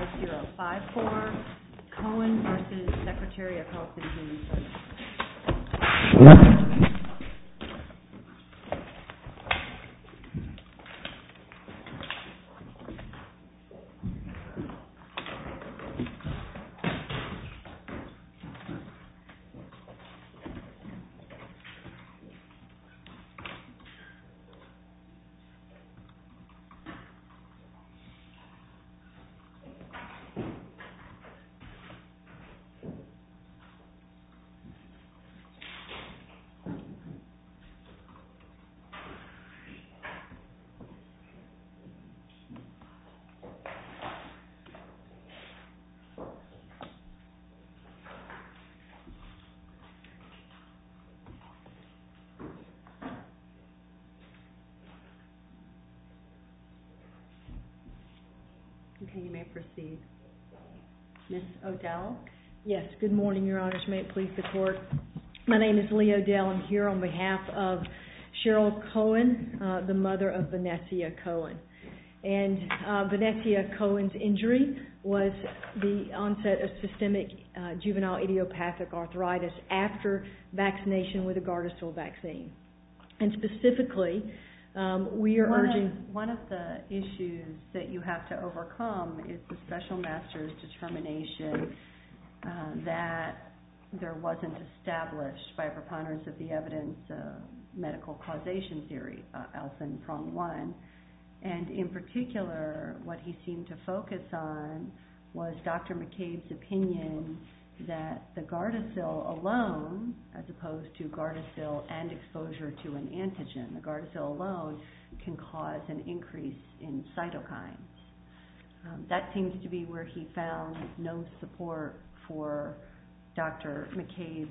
5054, Cohen v. Secretary of Health and Human Services. Okay, you may proceed. Ms. O'Dell? Yes, good morning, Your Honors. May it please the Court. My name is Lee O'Dell. I'm here on behalf of Cheryl Cohen, the mother of Vanessa Cohen. And Vanessa Cohen's injury was the onset of systemic juvenile idiopathic arthritis after vaccination with the Gardasil vaccine. And specifically, we are urging... One of the issues that you have to overcome is the special master's determination that there wasn't established by a preponderance of the evidence medical causation theory, Elson prong 1. And in particular, what he seemed to focus on was Dr. McCabe's opinion that the Gardasil alone, as opposed to Gardasil and exposure to an antigen, the Gardasil alone can cause an increase in cytokines. That seems to be where he found no support for Dr. McCabe's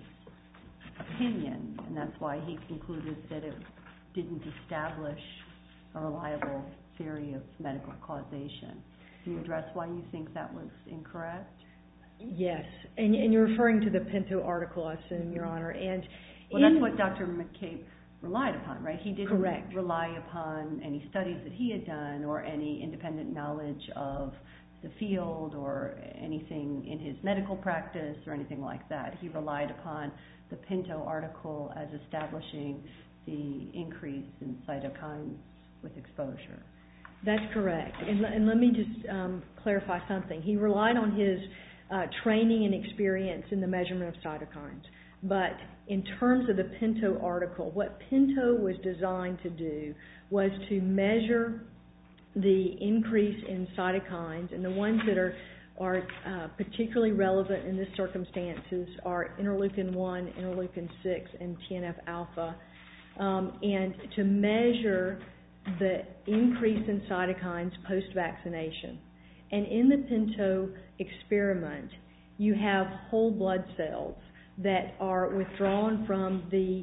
opinion, and that's why he concluded that it didn't establish a reliable theory of medical causation. Can you address why you think that was incorrect? Yes, and you're referring to the Pinto article, I assume, Your Honor. Well, that's what Dr. McCabe relied upon, right? He didn't Correct. rely upon any studies that he had done or any independent knowledge of the field or anything in his medical practice or anything like that. He relied upon the Pinto article as establishing the increase in cytokines with exposure. That's correct. And let me just clarify something. He relied on his training and experience in the measurement of cytokines. But in terms of the Pinto article, what Pinto was designed to do was to measure the increase in cytokines, and the ones that are particularly relevant in this circumstances are interleukin-1, interleukin-6, and TNF-alpha, and to measure the increase in cytokines post-vaccination. And in the Pinto experiment, you have whole blood cells that are withdrawn from the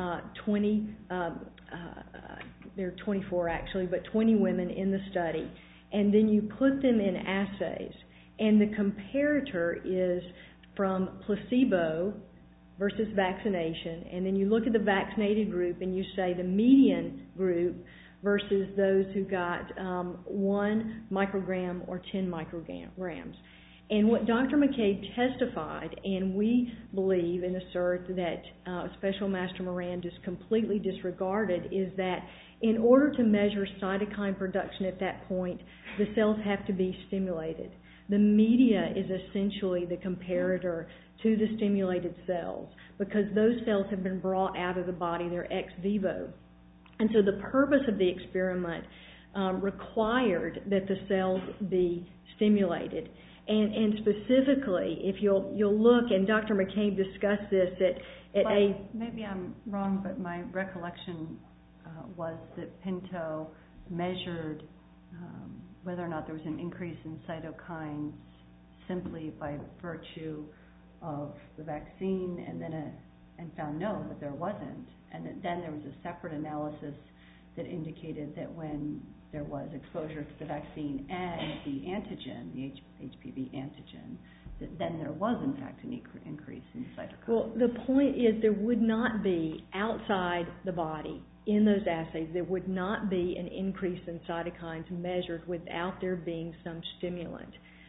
24 actually, but 20 women in the study, and then you put them in assays, and the comparator is from placebo versus vaccination, and then you look at the vaccinated group and you say the median group versus those who got 1 microgram or 10 micrograms. And what Dr. McCabe testified, and we believe and assert that Special Master Moran just completely disregarded, is that in order to measure cytokine production at that point, the cells have to be stimulated. The media is essentially the comparator to the stimulated cells because those cells have been brought out of the body, they're ex vivo. And so the purpose of the experiment required that the cells be stimulated. And specifically, if you'll look, and Dr. McCabe discussed this Maybe I'm wrong, but my recollection was that Pinto measured whether or not there was an increase in cytokines simply by virtue of the vaccine, and found no, that there wasn't. And then there was a separate analysis that indicated that when there was exposure to the vaccine and the antigen, the HPV antigen, that then there was in fact an increase in cytokines. Well, the point is there would not be outside the body in those assays, there would not be an increase in cytokines measured without there being some stimulant.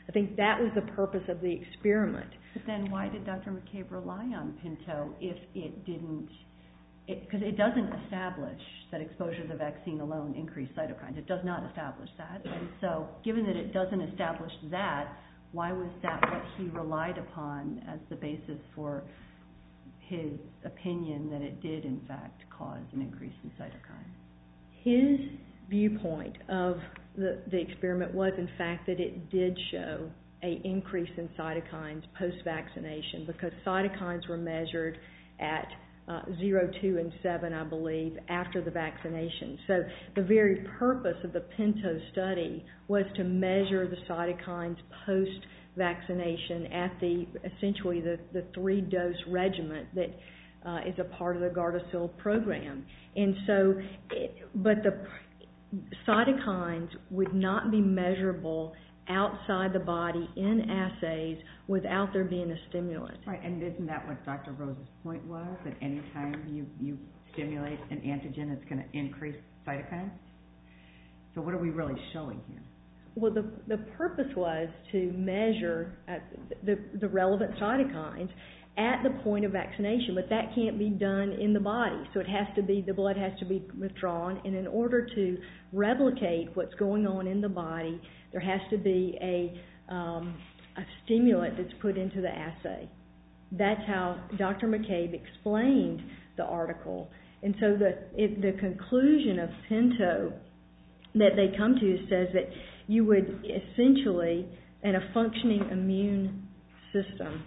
I think that was the purpose of the experiment. But then why did Dr. McCabe rely on Pinto if it didn't, because it doesn't establish that exposure to the vaccine alone increased cytokines. It does not establish that. And so given that it doesn't establish that, why was that what he relied upon as the basis for his opinion that it did in fact cause an increase in cytokines? His viewpoint of the experiment was in fact that it did show an increase in cytokines post-vaccination because cytokines were measured at 0, 2, and 7, I believe, after the vaccination. So the very purpose of the Pinto study was to measure the cytokines post-vaccination at essentially the 3-dose regimen that is a part of the Gardasil program. And so, but the cytokines would not be measurable outside the body in assays without there being a stimulant. Right, and isn't that what Dr. Rose's point was, that any time you stimulate an antigen, it's going to increase cytokines? So what are we really showing here? Well, the purpose was to measure the relevant cytokines at the point of vaccination, but that can't be done in the body. So it has to be, the blood has to be withdrawn, and in order to replicate what's going on in the body, there has to be a stimulant that's put into the assay. That's how Dr. McCabe explained the article. And so the conclusion of Pinto that they come to says that you would essentially, in a functioning immune system,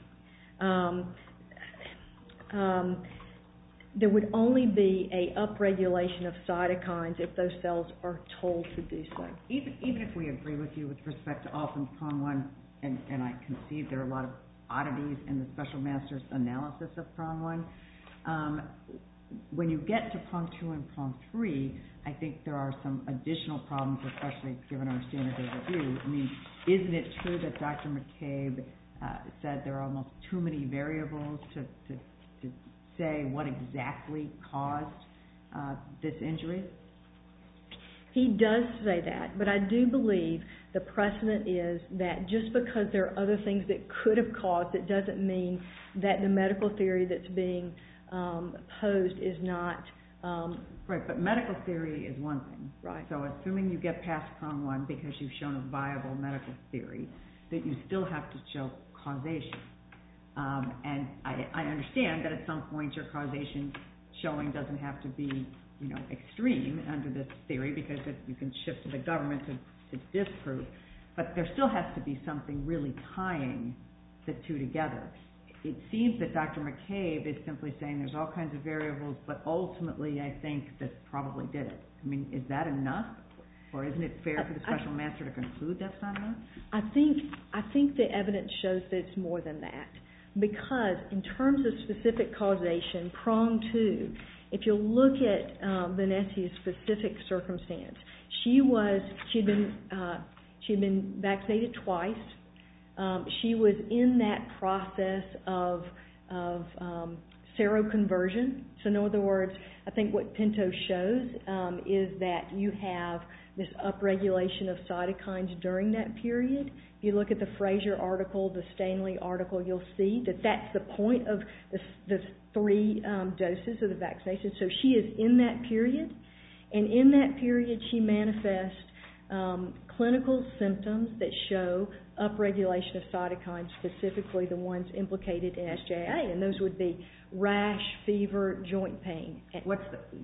there would only be a upregulation of cytokines if those cells are told to do so. Even if we agree with you with respect to Alton's prong 1, and I concede there are a lot of oddities in the special master's analysis of prong 1, when you get to prong 2 and prong 3, I think there are some additional problems, especially given our standard of review. I mean, isn't it true that Dr. McCabe said there are almost too many variables to say what exactly caused this injury? He does say that, but I do believe the precedent is that just because there are other things that could have caused it doesn't mean that the medical theory that's being posed is not... Right, but medical theory is one thing. Right. So assuming you get past prong 1 because you've shown a viable medical theory, that you still have to show causation. And I understand that at some point your causation showing doesn't have to be, extreme under this theory because you can shift to the government to disprove. But there still has to be something really tying the two together. It seems that Dr. McCabe is simply saying there's all kinds of variables, but ultimately I think this probably did it. I mean, is that enough? Or isn't it fair for the special master to conclude that's not enough? I think the evidence shows that it's more than that. Because in terms of specific causation, prong 2, if you look at Vanessa's specific circumstance, she'd been vaccinated twice. She was in that process of seroconversion. So in other words, I think what Pinto shows is that you have this upregulation of cytokines during that period. If you look at the Fraser article, the Stanley article, you'll see that that's the point of the 3 doses of the vaccination. So she is in that period, and in that period she manifests clinical symptoms that show upregulation of cytokines, specifically the ones implicated in SJA, and those would be rash, fever, joint pain. What's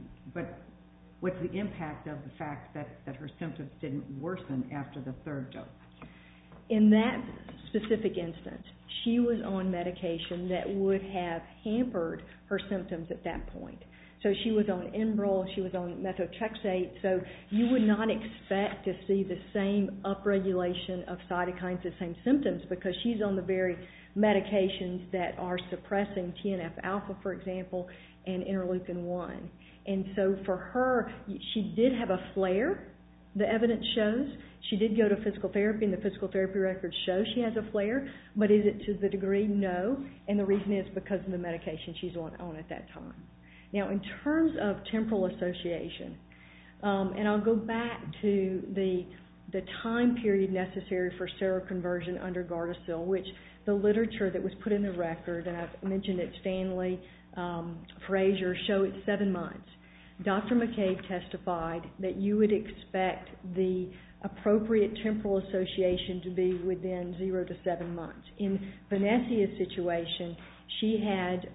the impact of the fact that her symptoms didn't worsen after the 3rd dose? In that specific instance, she was on medication that would have hampered her symptoms at that point. So she was on Enbrel, she was on methotrexate, so you would not expect to see the same upregulation of cytokines, the same symptoms, because she's on the very medications that are suppressing TNF-alpha, for example, and interleukin-1. And so for her, she did have a flare, the evidence shows. She did go to physical therapy, and the physical therapy records show she has a flare, but is it to the degree? No, and the reason is because of the medication she's on at that time. Now, in terms of temporal association, and I'll go back to the the time period necessary for seroconversion under Gardasil, which the literature that was put in the record, and I've mentioned it, Stanley, Frazier, show it's 7 months. Dr. McCabe testified that you would expect the appropriate temporal association to be within 0 to 7 months. In Vanessia's situation, she had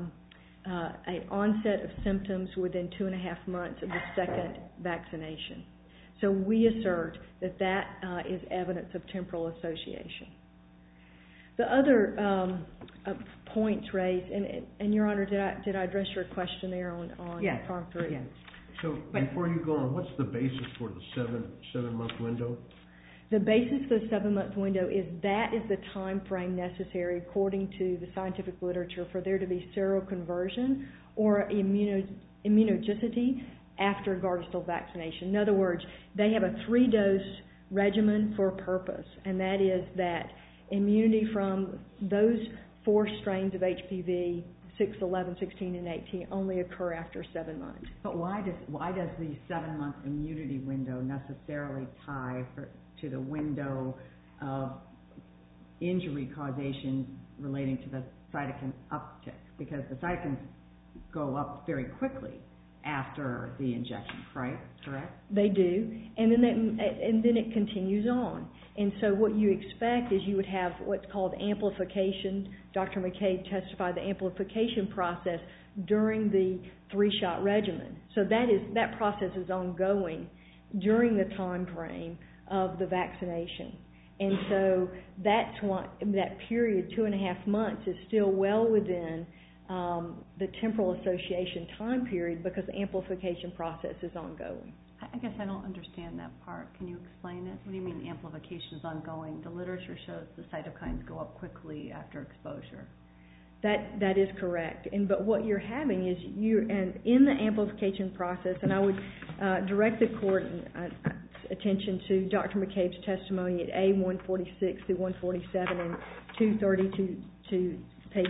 an onset of symptoms within 2.5 months of the second vaccination. So we assert that that is evidence of temporal association. The other points raised, and Your Honor, did I address your question there on Prong 3? Yes. So before you go on, what's the basis for the 7-month window? The basis for the 7-month window is that is the time frame necessary, according to the scientific literature, for there to be seroconversion or immunogenicity after Gardasil vaccination. In other words, they have a 3-dose regimen for a purpose, and that is that immunity from those 4 strains of HPV, 6, 11, 16, and 18, only occur after 7 months. But why does the 7-month immunity window necessarily tie to the window of injury causation relating to the cytokine uptick? Because the cytokines go up very quickly after the injection, right? Correct? They do, and then it continues on. And so what you expect is you would have what's called amplification. Dr. McCabe testified the amplification process during the 3-shot regimen. So that process is ongoing during the time frame of the vaccination. And so that's why that period, 2.5 months, is still well within the temporal association time period because the amplification process is ongoing. I guess I don't understand that part. Can you explain it? What do you mean amplification is ongoing? The literature shows the cytokines go up quickly after exposure. That is correct. But what you're having is and in the amplification process, and I would direct the court attention to Dr. McCabe's testimony at A146 through 147 and 230 to page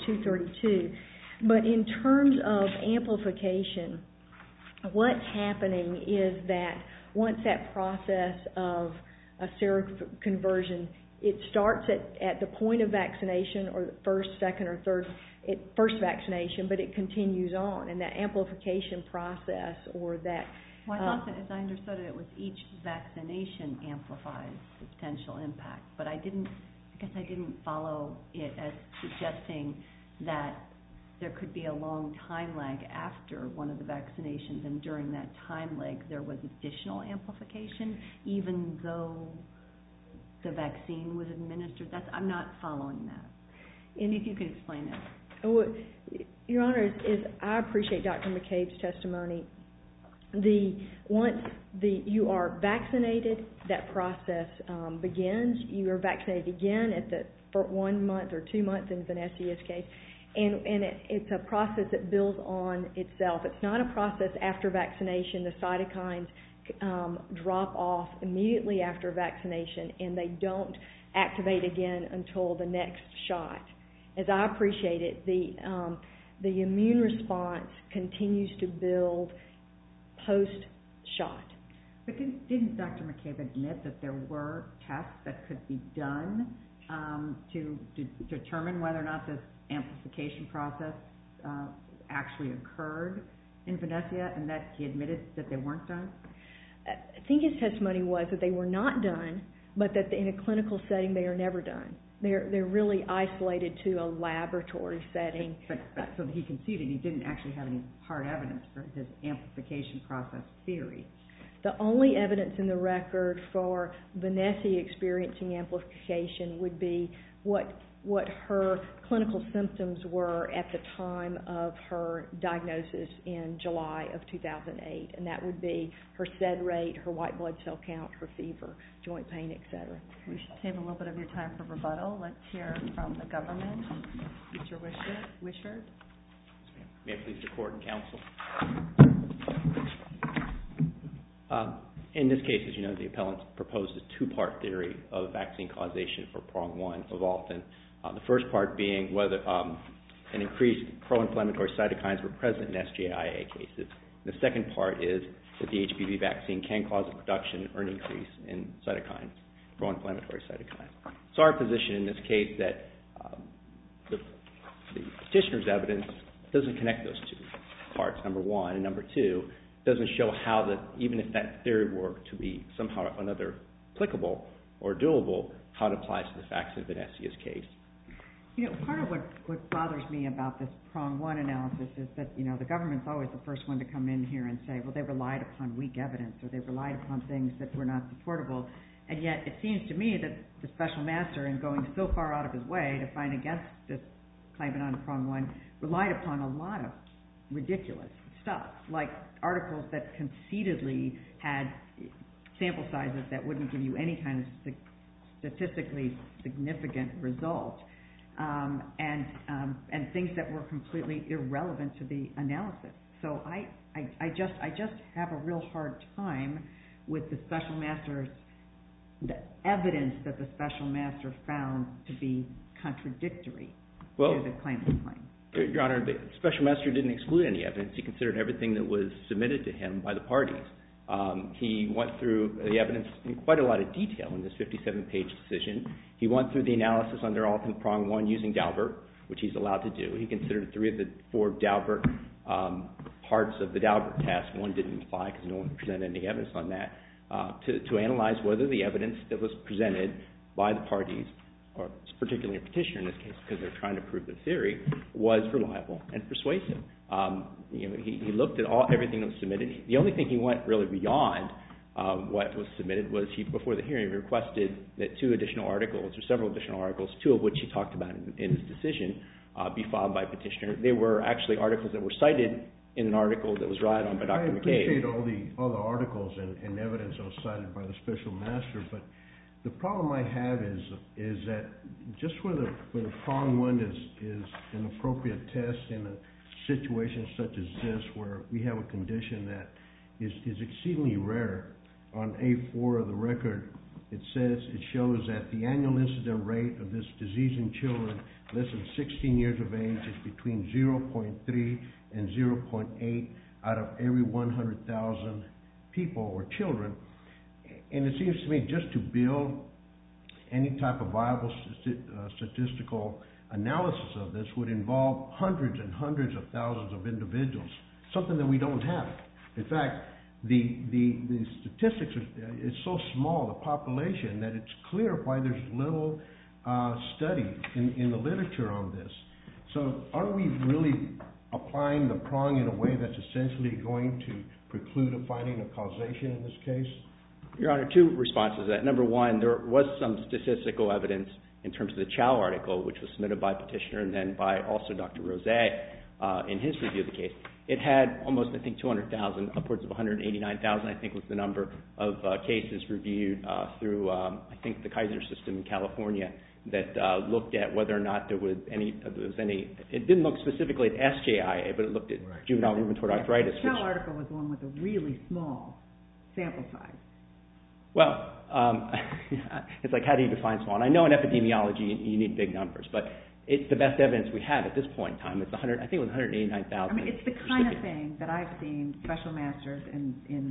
232. But in terms of amplification, what's happening is that once that process of a seroconversion, it starts at the point of vaccination or the first, second, or third, first vaccination, but it continues on. And that amplification process or that... Well, I thought that, as I understood it, it was each vaccination amplifies the potential impact. But I guess I didn't follow it as suggesting that there could be a long time lag after one of the vaccinations, and during that time lag there was additional amplification, even though the vaccine was administered. I'm not following that. And if you could explain that. Your Honor, I appreciate Dr. McCabe's testimony. Once you are vaccinated, that process begins. You are vaccinated again for 1 month or 2 months in Vanessia's case. And it's a process that builds on itself. It's not a process after vaccination. The cytokines drop off immediately after vaccination, and they don't activate again until the next shot. As I appreciate it, the immune response continues to build post-shot. But didn't Dr. McCabe admit that there were tests that could be done to determine whether or not this amplification process actually occurred in Vanessia, and that he admitted that they weren't done? I think his testimony was that they were not done, but that in a clinical setting they are never done. They're really isolated to a laboratory setting. But so he conceded he didn't actually have any hard evidence for his amplification process theory. The only evidence in the record for Vanessia experiencing amplification would be what her clinical symptoms were at the time of her diagnosis in July of 2008, and that would be her SED rate, her white blood cell count, her fever, joint pain, etc. We should save a little bit of your time for rebuttal. Let's hear from the government. Mr. Wishart. May it please the court and counsel. In this case, as you know, the appellant proposed a 2-part theory of vaccine causation for prong 1 of Alton. The first part being whether increased pro-inflammatory cytokines were present in SJIA cases. The second part is that the HPV vaccine can cause a production or an increase in cytokines, pro-inflammatory cytokines. So our position in this case that the petitioner's evidence doesn't connect those two parts, number one, and number two, doesn't show how that, even if that theory were to be somehow or another applicable or doable, how it applies to the facts of Vanessia's case. Part of what bothers me about this prong one analysis is that, the government's always the first one to come in here and say, well, they relied upon weak evidence or they relied upon things that were not supportable. And yet it seems to me that the special master, in going so far out of his way to find against this claimant on prong one, relied upon a lot of ridiculous stuff, like articles that conceitedly had sample sizes that wouldn't give you any kind of statistically significant result. And things that were completely irrelevant to the analysis. So I just have a real hard time with the special master's, the evidence that the special master found to be contradictory to the claimant's claim. Your Honor, the special master didn't exclude any evidence. He considered everything that was submitted to him by the parties. He went through the evidence in quite a lot of detail in this 57-page decision. He went through the analysis under Alton prong one using Daubert, which he's allowed to do. He considered 3 of the 4 Daubert parts of the Daubert test. One didn't apply because no one presented any evidence on that, to analyze whether the evidence that was presented by the parties, or particularly a petitioner in this case because they're trying to prove the theory, was reliable and persuasive. He looked at everything that was submitted. The only thing he went really beyond what was submitted was before the hearing, requested that 2 additional articles, or several additional articles, 2 of which he talked about in his decision, be filed by petitioner. They were actually articles that were cited in an article that was relied on by Dr. McCabe. I appreciate all the articles and evidence that was cited by the special master, but the problem I have is that just where the prong one is an appropriate test in a situation such as this, where we have a condition that is exceedingly rare, on A4 of the record, it shows that the annual incident rate of this disease in children less than 16 years of age is between 0.3 and 0.8 out of every 100,000 people or children. And it seems to me just to build any type of viable statistical analysis of this would involve hundreds and hundreds of thousands of individuals, something that we don't have. In fact, the statistics is so small, the population, that it's clear why there's little study in the literature on this. So aren't we really applying the prong in a way that's essentially going to preclude a finding of causation in this case? Your Honor, 2 responses to that. Number one, there was some statistical evidence in terms of the Chow article, which was submitted by petitioner and then by also Dr. Rose in his review of the case. It had almost, I think, 200,000, upwards of 189,000, I think was the number of cases reviewed through, I think, the Kaiser system in California that looked at whether or not there was any, it didn't look specifically at SJIA, but it looked at juvenile rheumatoid arthritis. The Chow article was the one with a really small sample size. Well, it's like, how do you define small? And I know in epidemiology you need big numbers, but it's the best evidence we have at this point in time. It's I think it was 189,000. I mean, it's the kind of thing that I've seen special masters in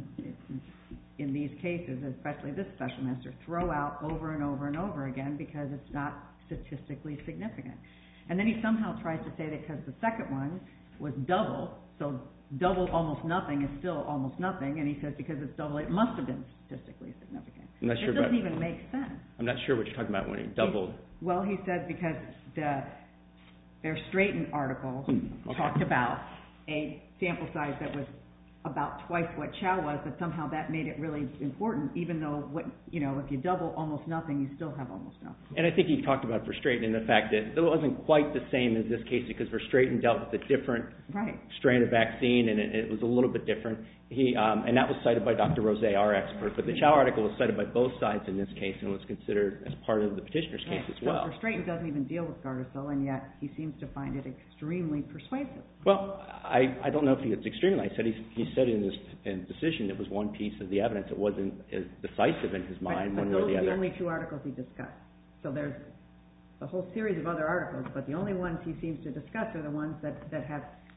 these cases, especially this special master, throw out over and over and over again because it's not statistically significant. And then he somehow tries to say that because the second one was double, so double almost nothing is still almost nothing, and he says because it's double, it must have been statistically significant. I'm not sure it doesn't even make sense. I'm not sure what you're talking about when he doubled. Well, he said because their Straighten article talked about a sample size that was about twice what Chow was, but somehow that made it really important, even though if you double almost nothing, you still have almost nothing. And I think he talked about for Straighten and the fact that it wasn't quite the same as this case because for Straighten dealt with a different strain of vaccine, and it was a little bit different. And that was cited by Dr. Rose, our expert, but the Chow article was cited by both sides in this case and was considered as part of the petitioner's case as well. So for Straighten doesn't even deal with Gardasil, and yet he seems to find it extremely persuasive. Well, I don't know if it's extremely. He said in his decision it was one piece of the evidence. It wasn't as decisive in his mind one way or the other. But those are the only 2 articles he discussed. So there's a whole series of other articles, but the only ones he seems to discuss are the ones that have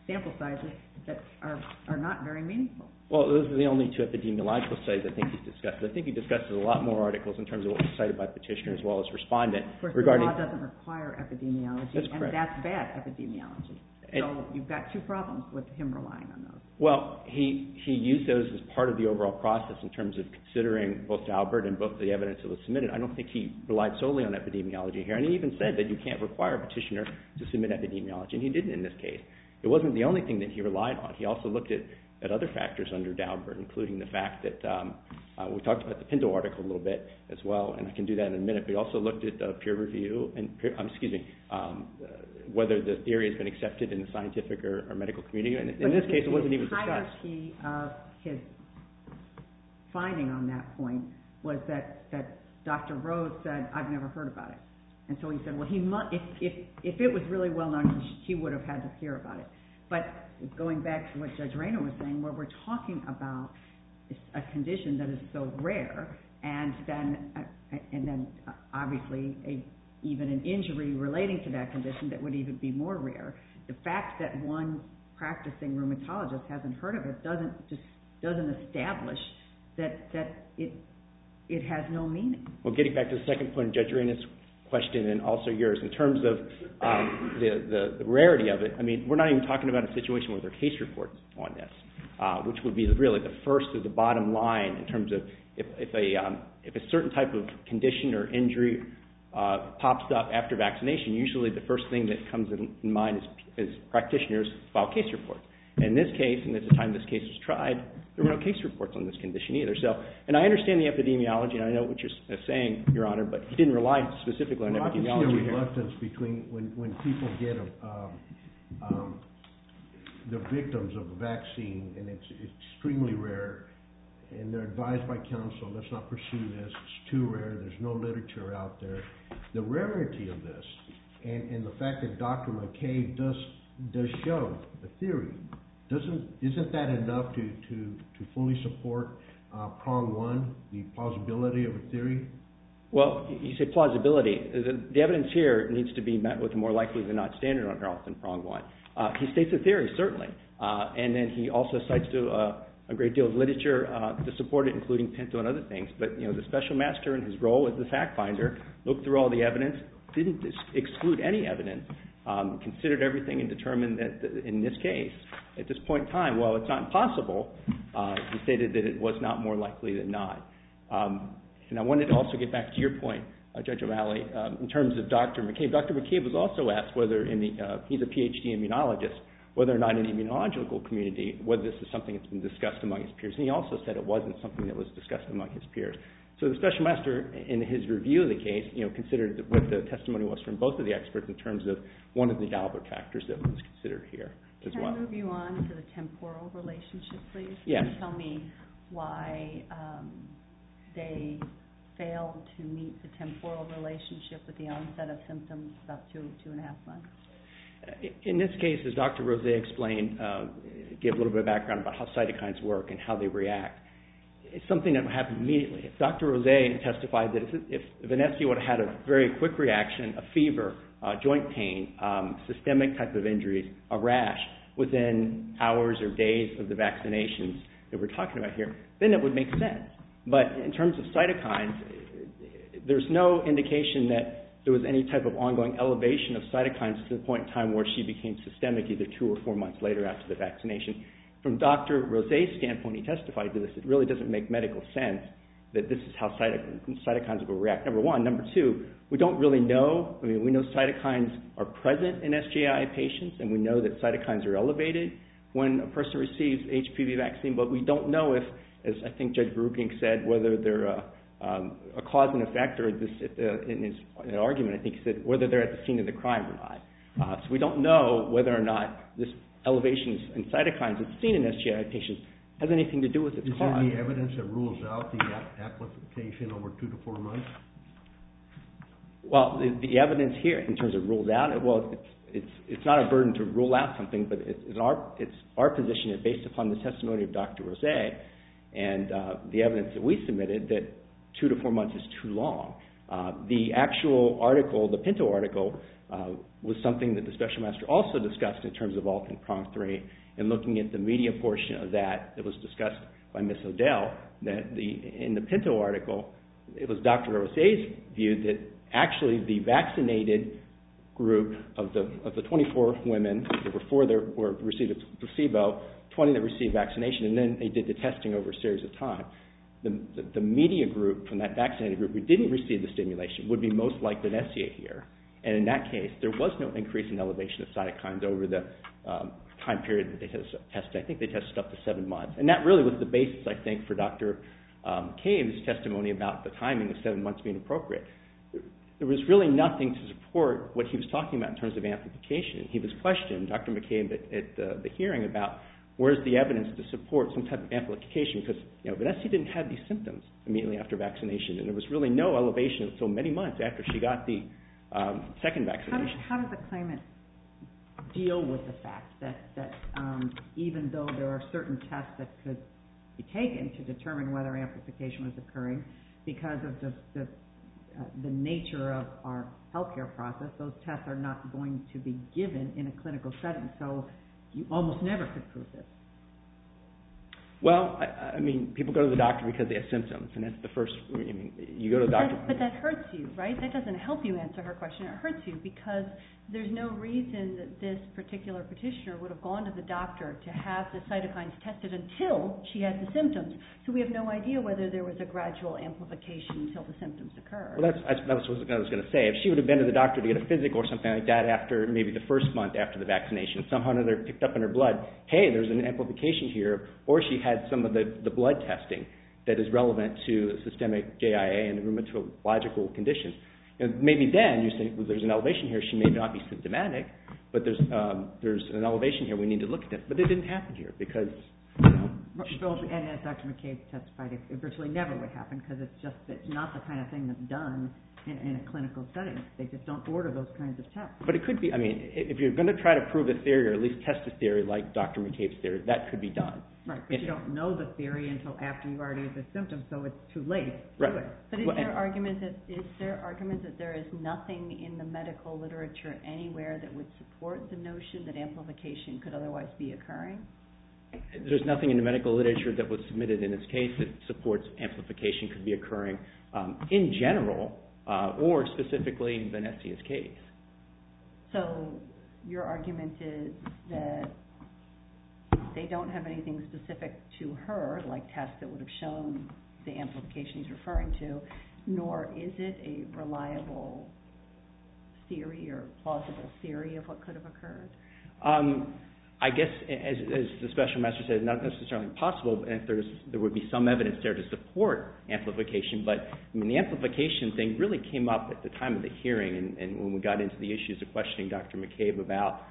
sample sizes that are not very meaningful. Well, those are the only two epidemiological studies I think he's discussed. I think he discusses a lot more articles in terms of what was cited by petitioner as well as respondent. Of course, regarding the law doesn't require epidemiology, That's correct. and that's bad epidemiology. So you've got two problems with him relying on those. Well, he used those as part of the overall process in terms of considering both Daubert and both the evidence that was submitted. I don't think he relied solely on epidemiology here, and he even said that you can't require a petitioner to submit epidemiology, and he didn't in this case. It wasn't the only thing that he relied on. He also looked at other factors under Daubert, including the fact that we talked about the Pinto article a little bit as well, and I can do that in a minute, but he also looked at peer review and whether the theory has been accepted in the scientific or medical community. And in this case, it wasn't even discussed. The entirety of his finding on that point was that Dr. Rose said, I've never heard about it. And so he said, well, if it was really well known, he would have had to hear about it. But going back to what Judge Rayner was saying, where we're talking about a condition that is so rare, and then obviously even an injury relating to that condition that would even be more rare, the fact that one practicing rheumatologist hasn't heard of it doesn't establish that it has no meaning. Well, getting back to the second point of Judge Rayner's question and also yours, in terms of the rarity of it, I mean, we're not even talking about a situation where there are case reports on this, which would be really the first or the bottom line in terms of if a certain type of condition or injury pops up after vaccination, usually the first thing that comes in mind is practitioners file case reports. In this case, and at the time this case was tried, there were no case reports on this condition either. So, and I understand the epidemiology, and I know what you're saying, Your Honor, but he didn't rely specifically on epidemiology here. I can see a reluctance between when people get the victims of a vaccine, and it's extremely rare, and they're advised by counsel, let's not pursue this, it's too rare, there's no literature out there. The rarity of this, and the fact that Dr. McCabe does show the theory, isn't that enough to fully support prong one, the plausibility of a theory? Well, you say plausibility. The evidence here needs to be met with a more likely than not standard under often prong one. He states a theory, certainly, and then he also cites a great deal of literature to support it, including Pinto and other things. But the special master in his role as the fact finder looked through all the evidence, didn't exclude any evidence, considered everything and determined that in this case, at this point in time, while it's not impossible, he stated that it was not more likely than not. And I wanted to also get back to your point, Judge O'Malley, in terms of Dr. McCabe. Dr. McCabe was also asked whether he's a PhD immunologist, whether or not in the immunological community, whether this is something that's been discussed among his peers. And he also said it wasn't something that was discussed among his peers. So the special master, in his review of the case, considered what the testimony was from both of the experts in terms of one of the Daubert factors that was considered here as well. Can I move you on to the temporal relationship, please? Yes. Can you tell me why they failed to meet the temporal relationship with the onset of symptoms about 2.5 months? In this case, as Dr. Rose explained, gave a little bit of background about how cytokines work and how they react. It's something that would happen immediately. If Dr. Rose testified that if an SC would have had a very quick reaction, a fever, joint pain, systemic type of injuries, a rash, within hours or days of the vaccinations that we're talking about here, then it would make sense. But in terms of cytokines, there's no indication that there was any type of ongoing elevation of cytokines to the point in time where she became systemic either 2 or 4 months later after the vaccination. From Dr. Rose's standpoint, he testified to this, it really doesn't make medical sense that this is how cytokines will react, number one. Number two, we don't really know. I mean, we know cytokines are present in SJI patients, and we know that cytokines are elevated when a person receives HPV vaccine, but we don't know if, as I think Judge Berukink said, whether they're a cause and effect, or in his argument, I think he said, whether they're at the scene of the crime or not. So we don't know whether or not this elevation in cytokines that's seen in SJI patients has anything to do with its cause. Is there any evidence that rules out the application over 2 to 4 months? Well, the evidence here, in terms of rules out, well, it's not a burden to rule out something, but it's our position that based upon the testimony of Dr. Rose and the evidence that we submitted that 2 to 4 months is too long. The actual article, the Pinto article, was something that the special master also discussed in terms of Alton Prong 3, and looking at the media portion of that was discussed by Ms. O'Dell, that in the Pinto article, it was Dr. Rose's view that actually the vaccinated group of the 24 women, there were 4 that received a placebo, 20 that received vaccination, and then they did the testing over a series of time. The media group from that vaccinated group who didn't receive the stimulation would be most like Vanessa here. And in that case, there was no increase in elevation of cytokines over the time period that they tested. I think they tested up to 7 months. And that really was the basis, I think, for Dr. McCabe's testimony about the timing of 7 months being appropriate. There was really nothing to support what he was talking about in terms of amplification. He was questioned, Dr. McCabe, at the hearing about where's the evidence to support some type of amplification, because Vanessa didn't have these symptoms immediately after vaccination, and there was really no elevation until many months after she got the second vaccination. How does the claimant deal with the fact that even though there are certain tests that could be taken to determine whether amplification was occurring, because of the nature of our healthcare process, those tests are not going to be given in a clinical setting, so you almost never could prove this. Well, I mean, people go to the doctor because they have symptoms, and that's the first, you go to the doctor. But that hurts you, right? That doesn't help you answer her question. It hurts you because there's no reason that this particular petitioner would have gone to the doctor to have the cytokines tested until she had the symptoms. So we have no idea whether there was a gradual amplification until the symptoms occurred. Well, that's what I was going to say. If she would have been to the doctor to get a physical or something like that after maybe the first month after the vaccination, somehow or another picked up in her blood, hey, there's an amplification here, or she had some of the blood testing that is relevant to systemic JIA and rheumatological conditions. And maybe then you say, well, there's an elevation here. She may not be symptomatic, but there's an elevation here. We need to look at it. But it didn't happen here because, and as Dr. McCabe testified, it virtually never would happen because it's not the kind of thing that's done in a clinical setting. They just don't order those kinds of tests. But it could be, I mean, if you're going to try to prove a theory or at least test a theory like Dr. McCabe's theory, that could be done. Right, but you don't know the theory until after you already have the symptoms, so it's too late. Right. But is there argument that there is nothing in the medical literature anywhere that would support the notion that amplification could otherwise be occurring? There's nothing in the medical literature that was submitted in this case that supports amplification could be occurring in general or specifically in Vanessa's case. So your argument is that they don't have anything specific to her, like tests that would have shown the amplification he's referring to, nor is it a reliable theory or plausible theory of what could have occurred? I guess, as the special master said, not necessarily possible, and there would be some evidence there to support amplification, but I mean, the amplification thing really came up at the time of the hearing, and when we got into the issues of questioning Dr. McCabe about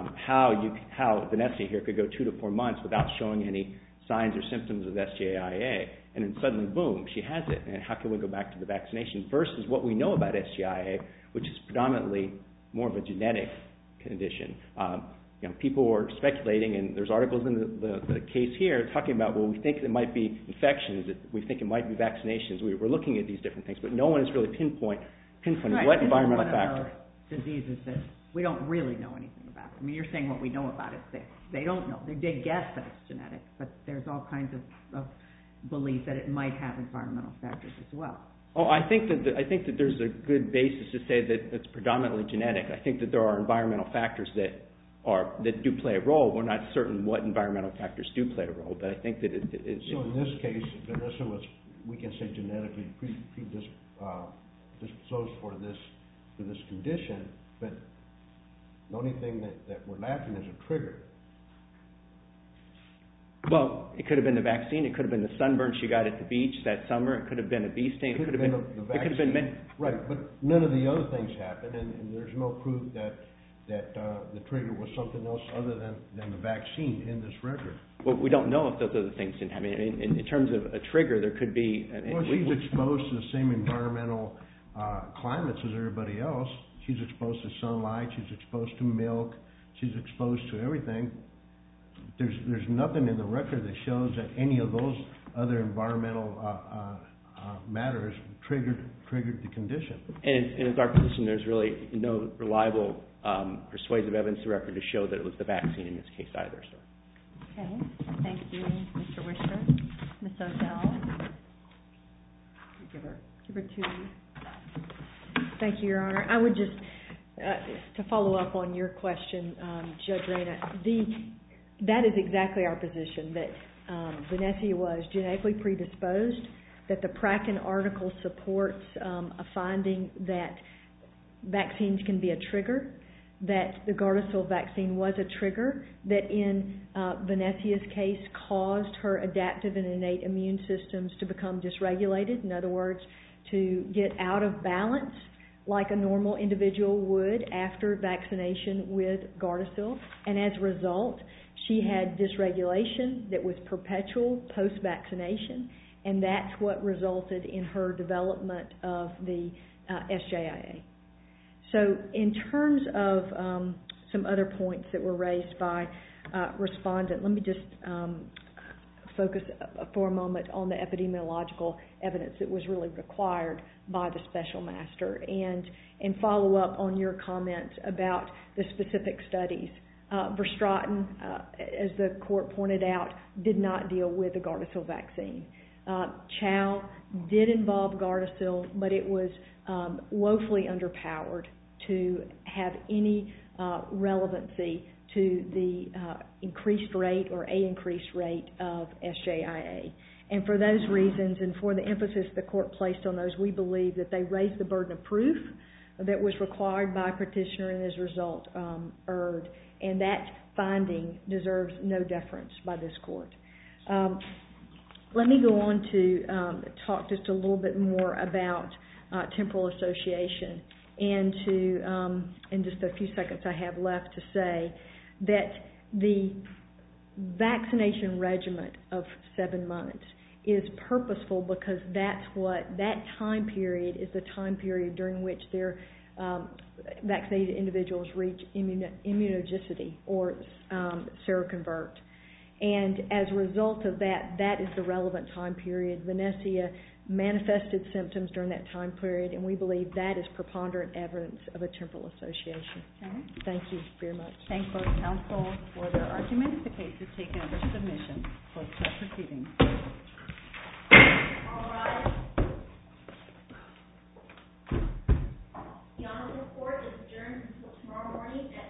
how Vanessa here could go 2 to 4 months without showing any signs or symptoms of SGIA, and then suddenly, boom, she has it, and how can we go back to the vaccination versus what we know about SGIA, which is predominantly more of a genetic condition. People are speculating, and there's articles in the case here talking about, well, we think it might be infections, we think it might be vaccinations. We're looking at these different things, but no one is really pinpointing what environmental factor. Diseases that we don't really know anything about. I mean, you're saying what we know about it. They don't know. They guess that it's genetic, but there's all kinds of belief that it might have environmental factors as well. Oh, I think that there's a good basis to say that it's predominantly genetic. I think that there are environmental factors that do play a role. We're not certain what environmental factors do play a role, but I think that So in this case, Vanessa was, we can say, genetically predisposed for this condition, but the only thing that we're lacking is a trigger. Well, it could have been the vaccine. It could have been the sunburn she got at the beach that summer. It could have been a bee sting. It could have been the vaccine. Right, but none of the other things happened, and there's no proof that the trigger was something else other than the vaccine in this record. Well, we don't know if those other things didn't happen. In terms of a trigger, there could be... Well, she's exposed to the same environmental climates as everybody else. She's exposed to sunlight. She's exposed to milk. She's exposed to everything. There's nothing in the record that shows that any of those other environmental matters triggered triggered the condition. And it's our position there's really no reliable persuasive evidence to record to show that it was the vaccine in this case either. So. Okay. Thank you, Mr. Wisher. Ms. O'Dell. Give her 2 minutes. Thank you, Your Honor. I would just, to follow up on your question, Judge Reyna, that is exactly our position, that Venecia was genetically predisposed, that the Praken article supports a finding that vaccines can be a trigger, that the Gardasil vaccine was a trigger, that in Venecia's case caused her adaptive and innate immune systems to become dysregulated, in other words, to get out of balance like a normal individual would after vaccination with Gardasil, and as a result, she had dysregulation that was perpetual post-vaccination, and that's what resulted in her development of the SJIA. So in terms of some other points that were raised by respondent, let me just focus for a moment on the epidemiological evidence that was really required by the special master and follow up on your comments about the specific studies. Verstraeten, as the court pointed out, did not deal with the Gardasil vaccine. Chow did involve Gardasil, but it was woefully underpowered to have any relevancy to the increased rate or a increased rate of SJIA. And for those reasons and for the emphasis the court placed on those, we believe that they raised the burden of proof that was required by petitioner and as a result erred. And that finding deserves no deference by this court. Let me go on to talk just a little bit more about temporal association and to, in just a few seconds I have left, to say that the vaccination regimen of 7 months is purposeful because that time period is the time period during which their vaccinated individuals reach immunogenicity or seroconvert. And as a result of that, that is the relevant time period. Venecia manifested symptoms during that time period, and we believe that is preponderant evidence of a temporal association. Okay. Thank you very much. Thank both counsel for their arguments. The case is taken under submission. Close the proceedings. All rise. The Honorable Court is adjourned until tomorrow morning at